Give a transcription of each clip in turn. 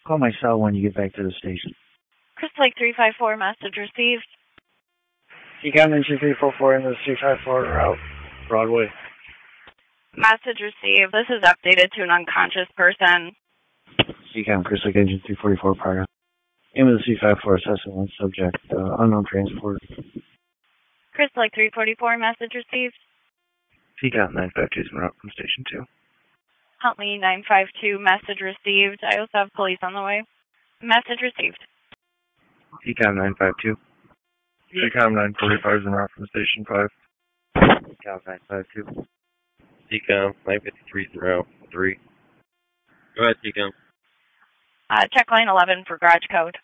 Call my cell when you get back to the station. Crystal Lake 354, message received. CCOM engine 344 in the 354 route, Broadway. Message received. This is updated to an unconscious person. CCOM Crystal Lake engine 344 progress. Aim of the C54 assessment one subject, unknown transport. Crystal Lake 344, message received. CCOM 952 is en route from station 2. Huntley 952, message received. I also have police on the way. Message received. CCOM 952. CCOM 945 is en route from station 5. CCOM 952. CCOM 953 is en route 3. Go ahead, CCOM. Check line 11 for garage code.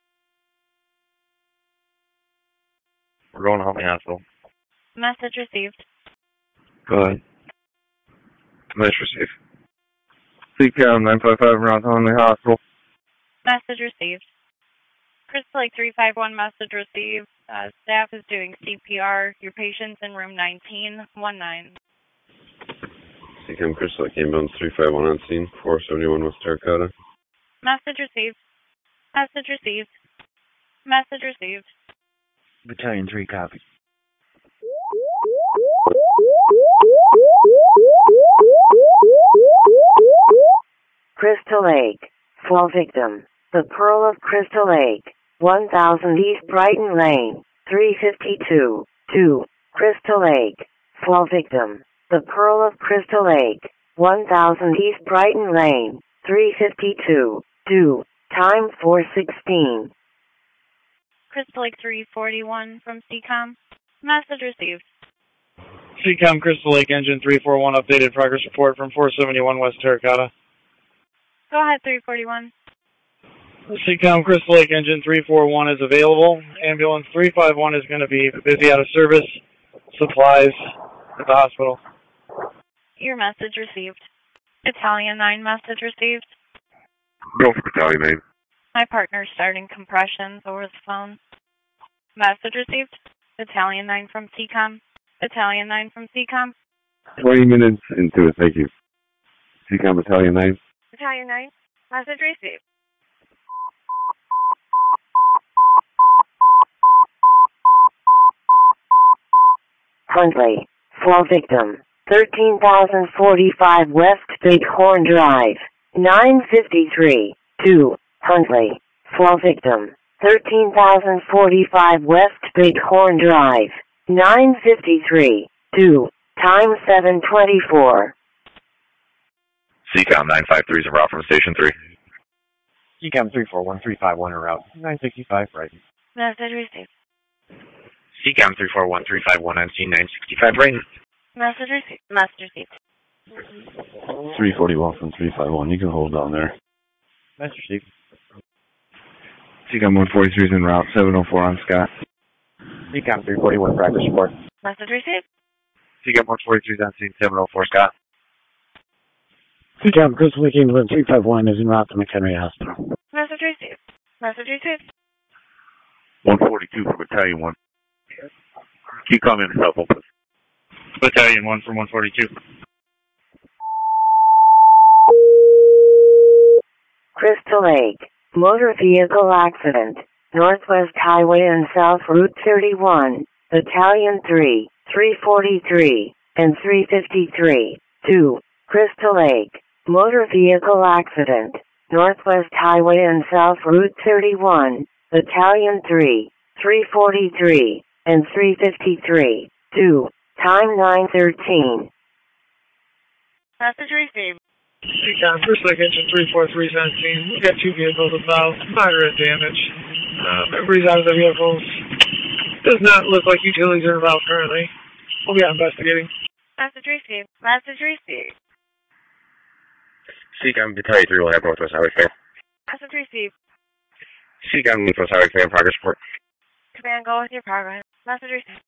We're going to Huntley Hospital. Message received. Go ahead. Message received. CCOM 955 en route to Huntley Hospital. Message received. Crystal Lake 351, message received. Staff is doing CPR. Your patient's in room 1919. CCOM Crystal Lake ambulance 351 on scene, 471 West Terracotta. Message received. Message received. Message received. Battalion 3 copy. Crystal Lake. Fall victim. The Pearl of Crystal Lake. 1000 East Brighton Lane. 352. 2. Crystal Lake. Fall victim. The Pearl of Crystal Lake. 1000 East Brighton Lane. 352. 2. Time 4:16. Crystal Lake 341 from CCOM. Message received. CCOM Crystal Lake engine 341 updated progress report from 471 West Terracotta. Go ahead, 341. CCOM Crystal Lake engine 341 is available. Ambulance 351 is going to be busy out of service. Supplies at the hospital. Your message received. Battalion 9 message received. Go for Battalion 9. My partner's starting compressions over the phone. Message received. Battalion 9 from CCOM. Battalion 9 from CCOM. 20 minutes into it, thank you. CCOM Battalion 9. Battalion 9. Message received. Huntley. Fall victim. 13,045 West Bighorn Drive. 953. 2. Huntley. Fall victim. 13,045 West Bighorn Drive. 953. 2. Time 7:24. CCOM 953 is en route from station 3. CCOM 341, 351 en route. 965 Brighton. Message received. CCOM 341, 351 on scene 965 Brighton. Message received. Message received. 341 from 351, you can hold down there. Message received. CCOM 143 is en route, 704 on Scott. CCOM 341 progress report. Message received. CCOM 143 is on scene, 704 Scott. CCOM Crystal Lake ambulance 351 is en route to McHenry Hospital. Message received. Message received. 142 for Battalion 1. Keep calling in help, please. Battalion 1 from 142. Crystal Lake. Motor vehicle accident. Northwest Highway and South Route 31. Battalion 3, 343, and 353. 2. Crystal Lake. Motor vehicle accident. Northwest Highway and South Route 31. Battalion 3, 343, and 353. 2. Time 9:13. Message received. CCOM Crystal Lake engine 343 is on scene. We've got two vehicles about moderate damage. Everybody's out of the vehicles. Does not look like utilities are involved currently. We'll be out investigating. Message received. Message received. CCOM Battalion 3 will have Northwest Highway Clear. Message received. CCOM Northwest Highway Clear progress report. Command, go with your progress. Message received.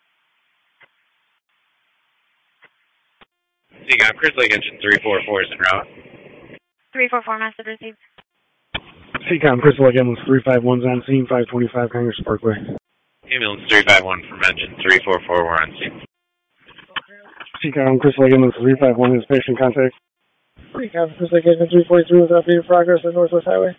CCOM Crystal Lake engine 344 is en route. 344 message received. CCOM Crystal Lake ambulance 351 is on scene, 525 Congress Parkway. Ambulance 351 from engine 344, we're on scene. CCOM Crystal Lake ambulance 351 is patient contact. Recon, Chris Lake Engine 343 with updated progress on Northwest Highway.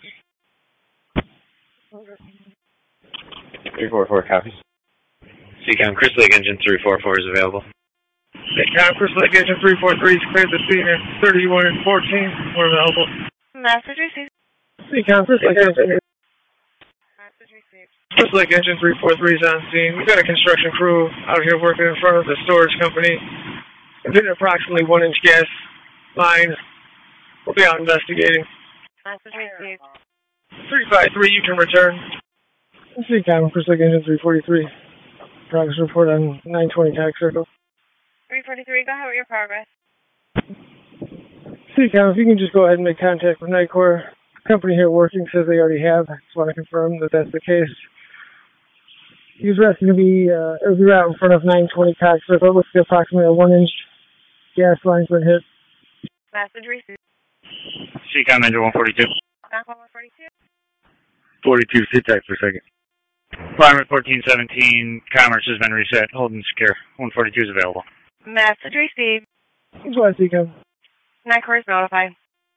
344 copies. Seacom, Chris Lake Engine 344 is available. Recon, Chris Lake Engine 343 is cleared the scene at 31 and 14. We're available. Message received. Recon, Chris Lake Engine. Message received. Chris Lake Engine 343 is on scene. We've got a construction crew out here working in front of the storage company. It's an approximately 1-inch gas line. We'll be out investigating. Message received. 353, you can return. Seacom, Chris Lake Engine 343. Progress report on 920 Tax Circle. 343, go ahead with your progress. Seacom, if you can just go ahead and make contact with Nicor. Company here working says they already have. I just want to confirm that that's the case. He's resting to be, it'll be right in front of 920 Tax Circle. It looks like approximately a 1-inch gas line's been hit. Message received. Seacom, Engine 142. 142. 42, sit tight for a second. Climate 1417, Commerce has been reset. Hold and secure. 142 is available. Message received. Go ahead, Seacom. Nicor is notified.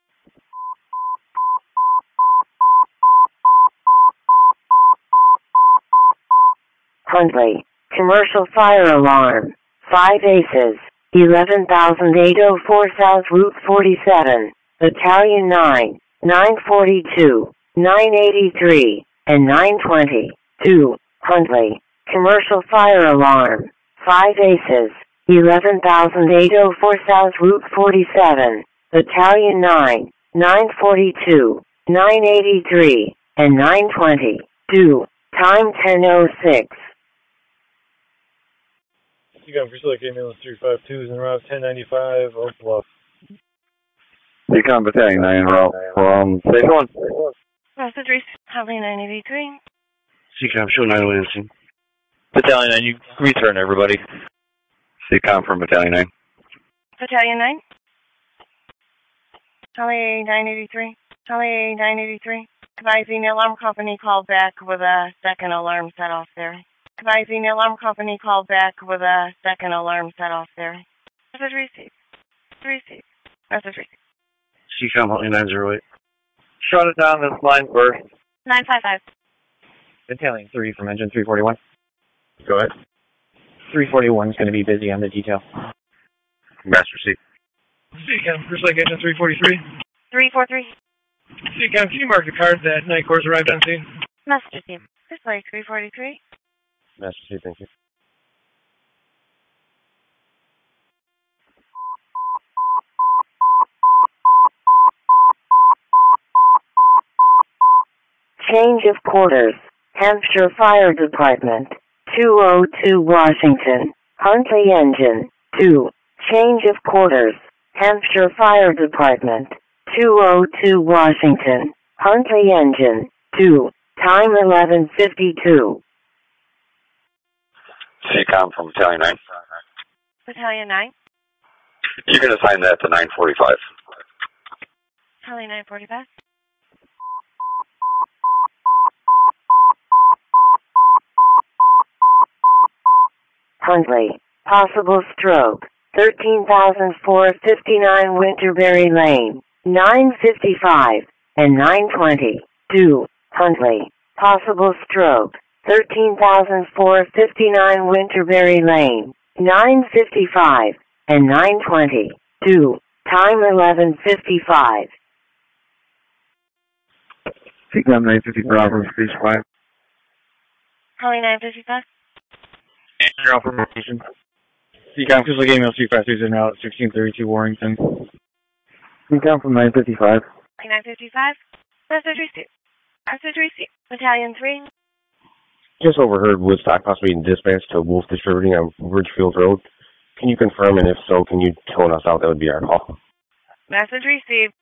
Huntley, commercial fire alarm, 5 Aces, 11,804 South Route 47, Battalion 9, 942, 983, and 920. 2. Huntley, commercial fire alarm, 5 Aces, 11,804 South Route 47, Battalion 9, 942, 983, and 920. 2. Time 10:06. Seacom, Chris Lake Ambulance 352 is en route 1095 Oak Bluff. Seacom, Battalion 9 route from Stage 1. Message received. Huntley 983. Seacom, show 901 instant. Battalion 9, you return everybody. Seacom from Battalion 9. Battalion 9. Huntley 983. Huntley 983. Advising the alarm company called back with a second alarm set off there. Advising the alarm company called back with a second alarm set off there. Message received. Received. Message received. Seacom, Huntley 908. Shut it down this line first. 955. Battalion 3 from Engine 341. Go ahead. 341 is going to be busy on the detail. Master C. Seacom, Chris Lake Engine 343. 343. Seacom, can you mark the card that Nicor's arrived on scene? Message received. Chris Lake 343. Master C, thank you. Change of quarters. Hampshire Fire Department, 202 Washington. Huntley Engine, 2. Change of quarters. Hampshire Fire Department, 202 Washington. Huntley Engine, 2. Time 11:52. Seacom from Battalion 9. Battalion 9. You can assign that to 945. Huntley 945. Huntley, possible stroke, 13,459 Winterberry Lane, 955 and 920. 2. Huntley, possible stroke, 13,459 Winterberry Lane, 955 and 920. 2. Time 11:55. Seacom 950 Bravo, Stage 5. Huntley 955. You're out for rotation. Seacom, Chris Lake Ambulance 353 is en route 1632 Warrington. Seacom from 955. 955. Message received. Message received. Battalion 3. Just overheard Woodstock possibly being dispatched to Wolf Distributing on Ridgefield Road. Can you confirm, and if so, can you tone us out? That would be our call. Message received.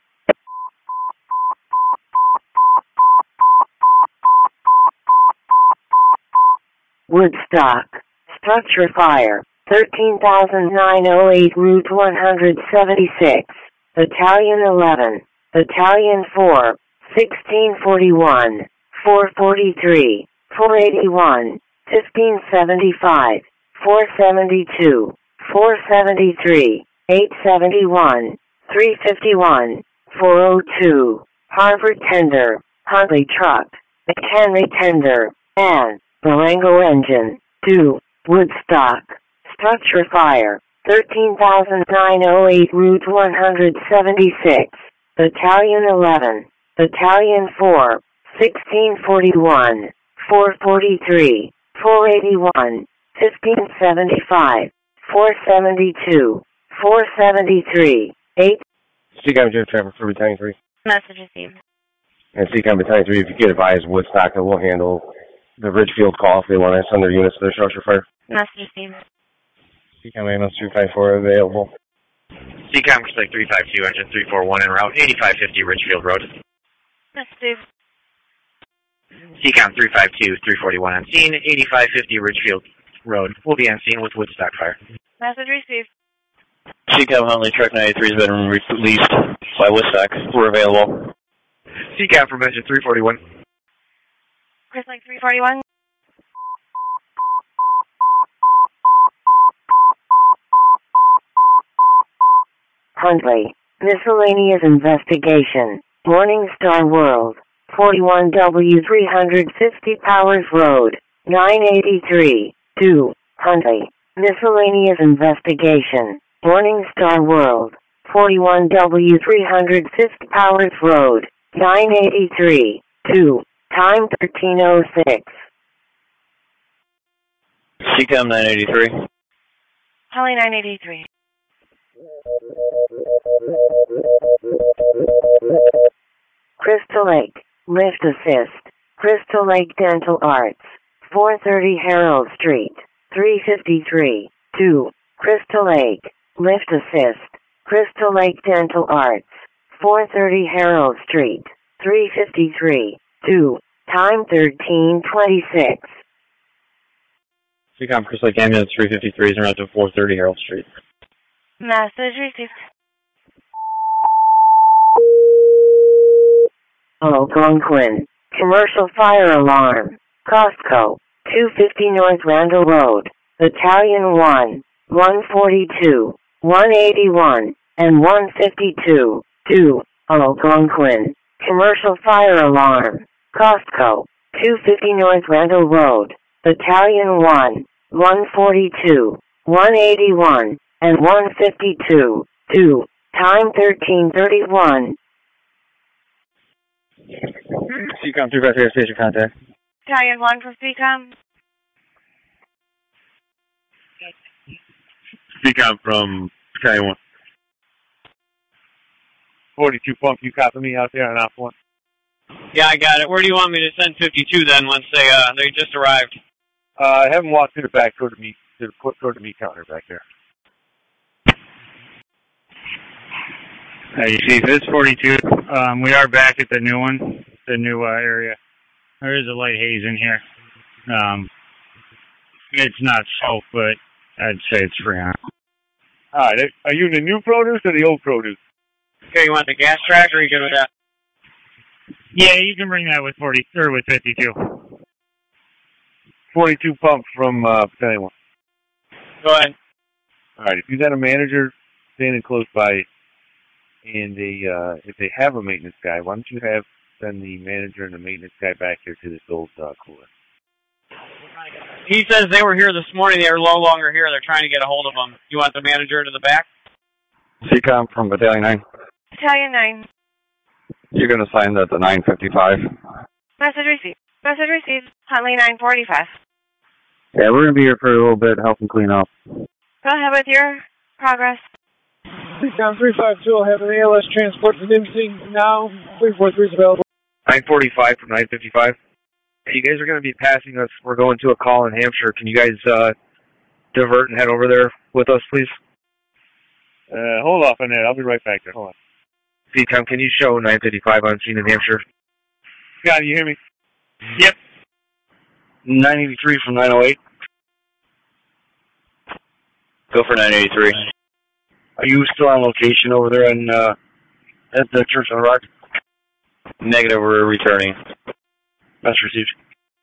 Woodstock, structure fire, 13,908 Route 176, Battalion 11, Battalion 4, 1641, 443, 481, 1575, 472, 473, 871, 351, 402, Harvard Tender, Huntley Truck, McHenry Tender, and Marengo Engine, 2, Woodstock, Structure Fire, 13,908 Route 176, Battalion 11, Battalion 4, 1641, 443, 481, 1575, 472, 473, 8. CCOM Jim Trevor for Battalion 3. Message received. And CCOM Battalion 3, if you get advised Woodstock, that will handle the Ridgefield call if they want to send their units to their structure fire. Message received. CCOM Amos 254 available. CCOM Select 352, engine 341 en route, 8550 Ridgefield Road. Message received. CCOM 352, 341 on scene, 8550 Ridgefield Road. We'll be on scene with Woodstock fire. Message received. CCOM Huntley Truck 93 has been released by Woodstock. We're available. CCOM from engine 341. Chris Lake 341. Huntley, Miscellaneous Investigation, Morningstar World, 41W 350 Powers Road, 983, 2, Huntley, Miscellaneous Investigation, Morningstar World, 41W 350 Powers Road, 983, 2, time 1306. CCOM 983. Holly 983. Crystal Lake, Lift Assist, Crystal Lake Dental Arts, 430 Harold Street, 353, 2, Crystal Lake, Lift Assist, Crystal Lake Dental Arts, 430 Harold Street, 353, 2, time 1326. CCOM Chris Lake Ambulance 353 is around to 430 Harold Street. Message received. Algonquin, Commercial Fire Alarm, Costco, 250 North Randall Road, Battalion 1, 142, 181, and 152, 2, Algonquin, Commercial Fire Alarm, Costco, 250 North Randall Road, Battalion 1, 142, 181, and 152, 2, time 1331. CCOM 353 station contact. Battalion 1 from CCOM. CCOM from Battalion 1. 42 Pump, you copy me out there on Alpha 1? Yeah, I got it. Where do you want me to send 52 then once they just arrived? I haven't walked through the back toward the meat counter back there. You see, this 42. We are back at the new one, the new area. There is a light haze in here. It's not smoke, but I'd say it's freon. All right, are you the new produce or the old produce? Okay, you want the gas track or are you good with that? Yeah, you can bring that with 40 or with 52. 42 Pump from Battalion 1. Go ahead. All right, if you got a manager standing close by, and if they have a maintenance guy, why don't you send the manager and the maintenance guy back here to this old cooler? He says they were here this morning. They are no longer here. They're trying to get a hold of them. You want the manager to the back? CCOM from Battalion 9. Battalion 9. You're going to sign that to 955. Message received. Message received. Huntley 945. Yeah, we're going to be here for a little bit, help them clean up. Go ahead with your progress. CCOM 352 will have an ALS transport to Nipsey now. 343 is available. 945 from 955. You guys are going to be passing us. We're going to a call in Hampshire. Can you guys divert and head over there with us, please? Hold off on that. I'll be right back there. Hold on. CCOM, can you show 955 on scene in Hampshire? Scott, you hear me? Yep. 983 from 908. Go for 983. Are you still on location over there in, at the Church on the Rock? Negative, we're returning. Message received.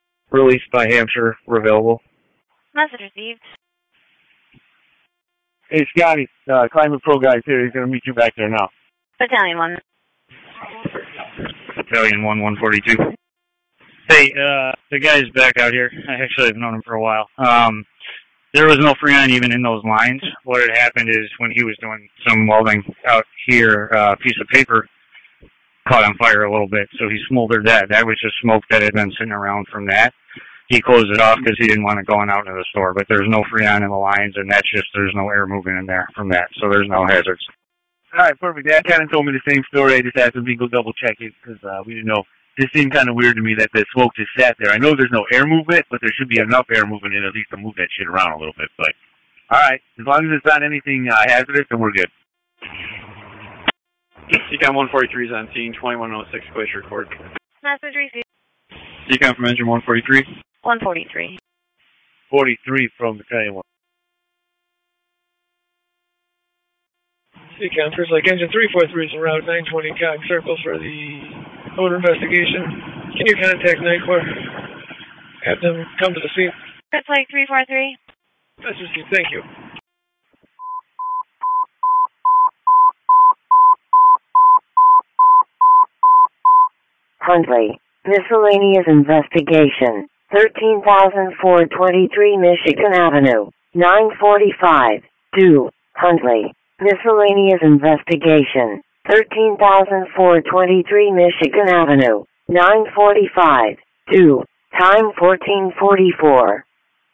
Released by Hampshire. We're available. Message received. Hey, Scotty, Climate Pro guy's here. He's going to meet you back there now. Battalion 1. Battalion 142. Hey, the guy's back out here. I actually have known him for a while. There was no Freon even in those lines. What had happened is when he was doing some welding out here, a piece of paper caught on fire a little bit, so he smoldered that. That was just smoke that had been sitting around from that. He closed it off because he didn't want it going out into the store, but there's no Freon in the lines, and that's just, there's no air moving in there from that, so there's no hazards. All right, perfect. Dad kind of told me the same story. I just asked him to go double check it because we didn't know. This seemed kind of weird to me that the smoke just sat there. I know there's no air movement, but there should be enough air movement in at least to move that shit around a little bit. But all right, as long as it's not anything hazardous, then we're good. CCOM 143 is on scene, 2106 Glacier Court. Message received. CCOM from engine 143. 143. 43 from Battalion 1. CCOM, first like engine 343 is en route 920 Cog Circle for the odor investigation. Can you contact Night Corps? Have them come to the scene. That's like 343. That's received, thank you. Huntley, miscellaneous investigation, 13,423 Michigan Avenue, 945, due, Huntley, miscellaneous investigation, 13,423 Michigan Avenue, 945, due, time 1444.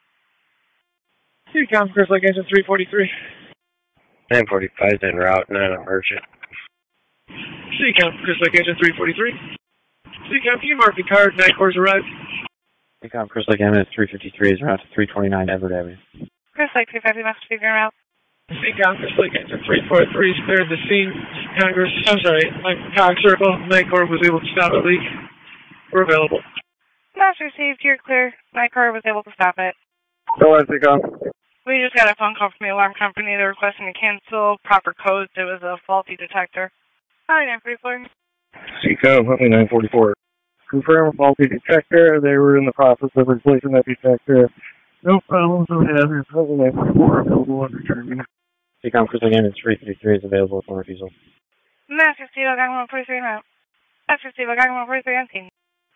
CCOM, first like engine 343. 945 is en route, not emergent. CCOM, first like engine 343. CCOM, can you mark the card? Night Corps arrived. CCOM, Chris Lake Eminence 353 is route to 329 Everett Avenue. Chris Lake 350 must be en route. CCOM, Chris Lake engine 343 is cleared the scene. Cog Circle. Night Corps was able to stop the leak. We're available. Mass received. You're clear. Night Corps was able to stop it. Go ahead, CCOM. We just got a phone call from the alarm company. They're requesting to cancel proper codes. It was a faulty detector. Hi, 944. CCOM, Huntley 944. Confirm faulty detector. They were in the process of replacing that detector. No problems or hazards. Huntley 944 available under terminal. CCOM, Chris Lake Eminence 353 is available for refusal. Mass received. Gang 143 en route. Mass received. Gang 143 on scene.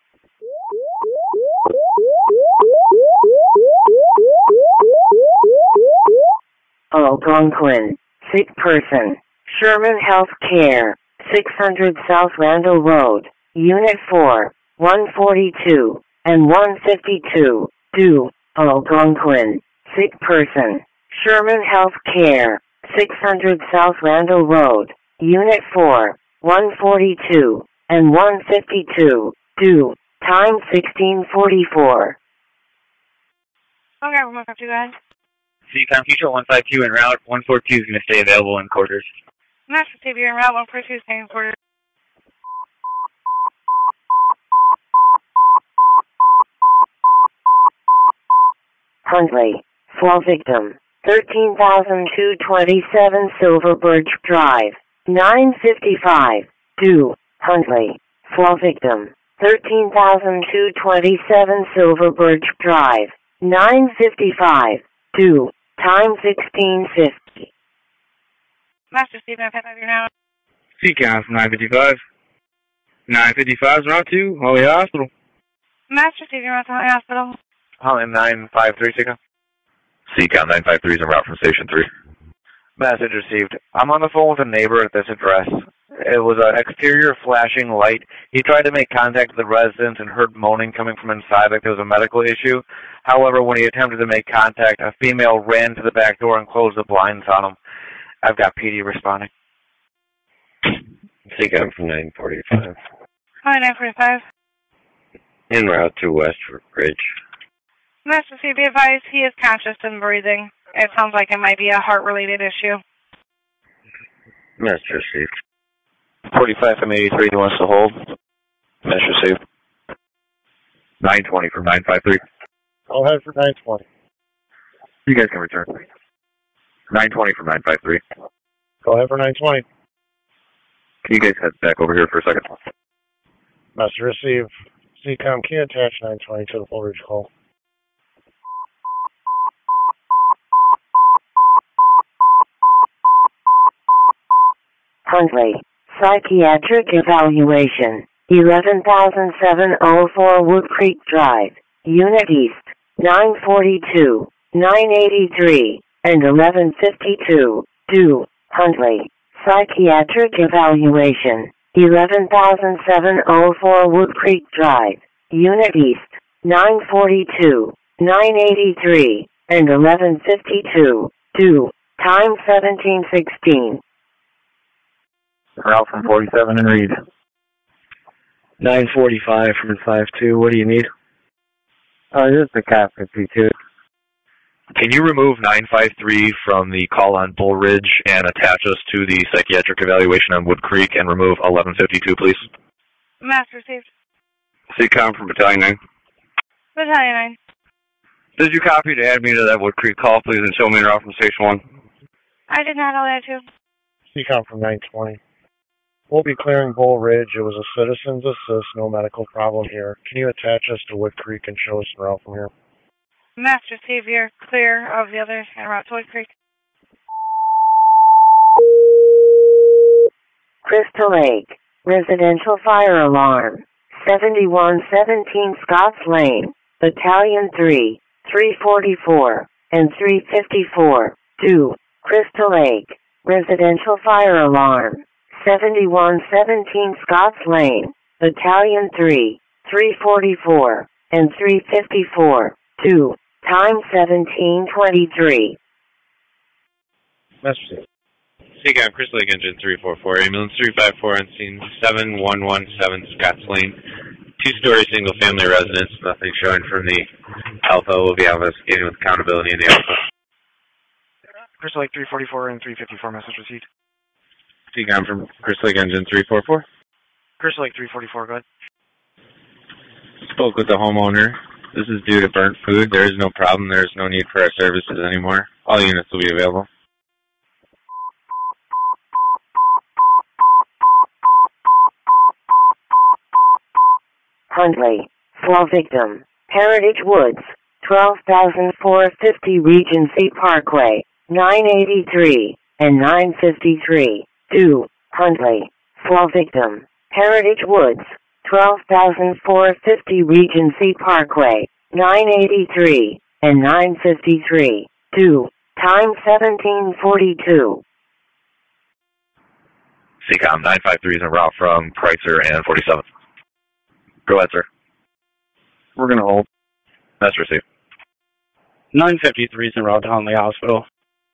Algonquin, sick person, Sherman Health Care, 600 South Randall Road, Unit 4, 142, and 152, due, Algonquin, sick person, Sherman Health Care, 600 South Randall Road, Unit 4, 142, and 152, due, time 1644. Okay, we'll move up to guys. CCOM, Future 152 en route. 142 is going to stay available in quarters. Mass received. You're en route. 142 staying in quarters. Huntley, fall victim, 13,227 Silver Birch Drive, 955, due, Huntley, fall victim, 13,227 Silver Birch Drive, 955, due, time 1650. Master Steve, 955, you're now. CCOM from 955. 955 is route 2, Holly Hospital. Master Steve, you're on to Holly Hospital. Holly 953, CCOM. CCOM 953 is en route from Station 3. Message received. I'm on the phone with a neighbor at this address. It was an exterior flashing light. He tried to make contact with the residents and heard moaning coming from inside like there was a medical issue. However, when he attempted to make contact, a female ran to the back door and closed the blinds on him. I've got PD responding. CCOM from 945. Hi, 945. En route to Westford Bridge. Master Steve, be advised, he is conscious and breathing. It sounds like it might be a heart-related issue. Master received. 45 from 83, he wants to hold. Mesh received. 920 from 953. I'll head for 920. You guys can return. 920 from 953. Go ahead for 920. Can you guys head back over here for a second? Master receive. CCOM can attach 920 to the full reach call. Huntley. Psychiatric evaluation. 11,704 Wood Creek Drive, Unit East, 942, 983, and 1152. 2. Huntley. Psychiatric evaluation. 11,704 Wood Creek Drive, Unit East, 942, 983, and 1152. 2. Time 1716. Route from 47 and Reed. 945 from 52. What do you need? This is the cop 52. Can you remove 953 from the call on Bull Ridge and attach us to the psychiatric evaluation on Wood Creek and remove 1152, please? Mass received. CCOM from Battalion 9. Battalion 9. Did you copy to add me to that Wood Creek call, please, and show me an route from Station 1? I did not know that too. CCOM from 920. We'll be clearing Bull Ridge. It was a citizen's assist, no medical problem here. Can you attach us to Wood Creek and show us the route from here? Master received. You're clear of the others and route to Wood Creek. Crystal Lake. Residential fire alarm. 7117 Scotts Lane. Battalion 3, 344, and 354. 2. Crystal Lake. Residential fire alarm. 7117 Scotts Lane, Battalion 3, 344, and 354. 2. Time 1723. Message. CCOM, Crystal Lake Engine 344, ambulance 354 on scene 7117 Scotts Lane. Two-story single-family residence, nothing showing from the Alpha. We'll be investigating with accountability in the Alpha. Crystal Lake 344 and 354, message received. CCOM from Crystal Lake Engine 344. Crystal Lake 344, go ahead. Spoke with the homeowner. This is due to burnt food. There is no problem. There is no need for our services anymore. All units will be available. Huntley. Fall victim. Heritage Woods. 12,450 Regency Parkway. 983 and 953. 2. Huntley. Fall victim. Heritage Woods. 12,450 Regency Parkway. 983 and 953. 2. Time 1742. CCOM 953 is en route from Kreitzer and 47. Go ahead, sir. We're going to hold. That's received. 953 is en route to Huntley Hospital.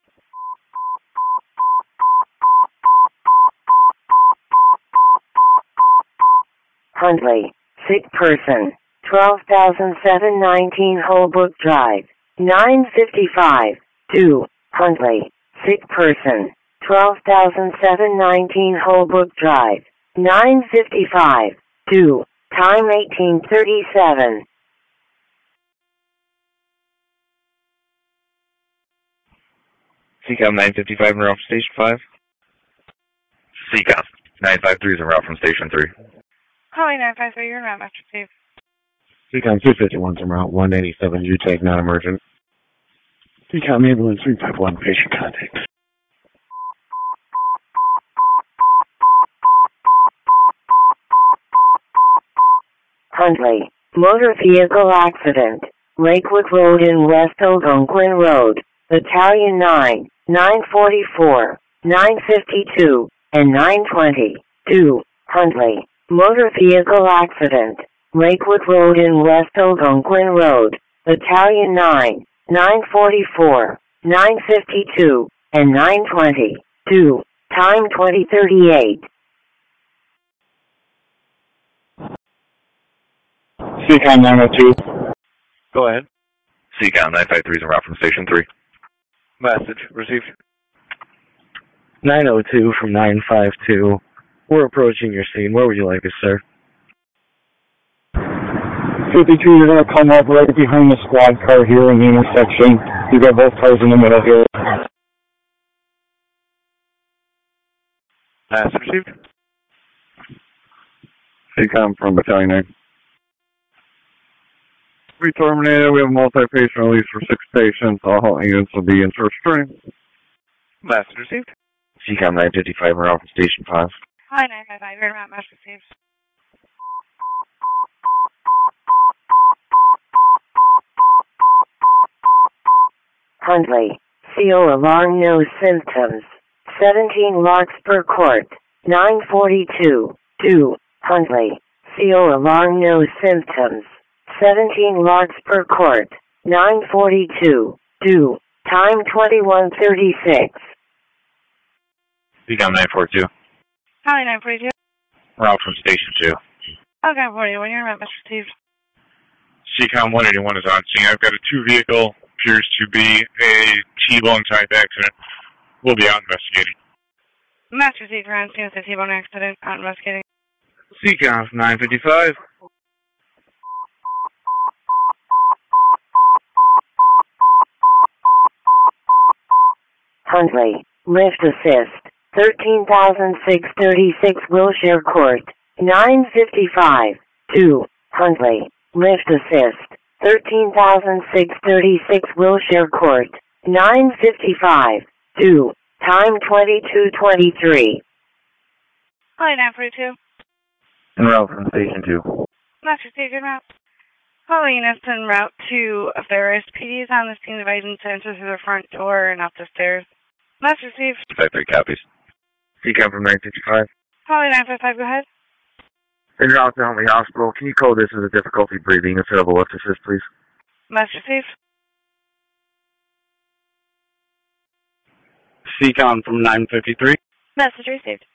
Huntley. Sick person. 12,719 Holbrook Drive. 955. 2. Huntley. Sick person. 12,719 Holbrook Drive. 955. 2. Time 1837. CCOM 955 en route from Station 5. CCOM 953 is en route from Station 3. Calling 953, you're not Master received. CCOM 251 en route 187, UTAG non-emergent. CCOM ambulance 351, patient contact. Huntley. Motor vehicle accident. Lakewood Road and West Algonquin Road. Battalion 9, 944, 952, and 920. 2. Huntley. Motor vehicle accident. Lakewood Road and West Algonquin Road. Battalion 9, 944, 952, and 920. 2. Time 2038. CCOM 902. Go ahead. CCOM 953 is en route from Station 3. Message received. 902 from 952. We're approaching your scene. Where would you like us, sir? 52, you're going to come up right behind the squad car here in the intersection. You got both cars in the middle here. Message received. CCOM from Battalion 9. We terminated. We have multi-patient release for 6 patients. All units will be in search training. Message received. CCOM 955, we're out from Station 5. Hi, 955, you're about message received. Huntley, CO alarm no symptoms. 17 Larkspur Court, 942, 2, Huntley, CO alarm no symptoms. 17 Larkspur Court, 942, 2, time 21:36. CCOM 942. Hi, 942. We're out from Station 2. Okay, 41, you're about message received. CCOM 181 is on scene. I've got a two-vehicle, appears to be a T-bone type accident. We'll be out investigating. Message received, we're on scene with a T-bone accident, out investigating. CCOM 955. Huntley, lift assist. 13,636 Wilshire Court, 955, 2, Huntley, lift assist. 13,636 Wilshire Court, 955, 2, time 22:23. Hi, 942. En route from Station 2. Message received, en route. Calling us en route to Ferris. PD is on the scene advising to enter through the front door and up the stairs. Message received. 53 copies. CCOM from 955. Calling 955, go ahead. En route to Huntley Hospital. Can you code this as a difficulty breathing instead of a lift assist, please? Message received. CCOM from 953. Message received.